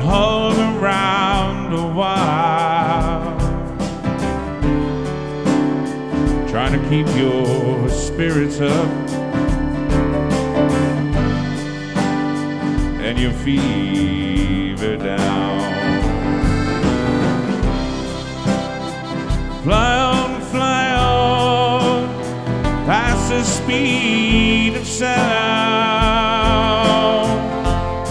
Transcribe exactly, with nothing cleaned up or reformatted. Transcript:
hung around a while, trying to keep your spirits up and your fever down. Fly on, fly on, past the speed of sound.